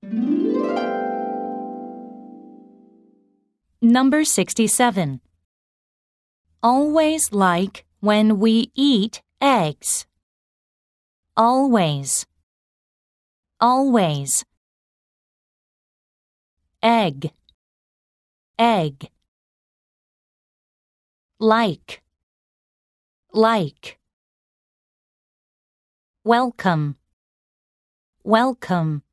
Number 67. Always like when we eat eggs. Always. Always. Egg. Egg. Like. Like. Welcome. Welcome.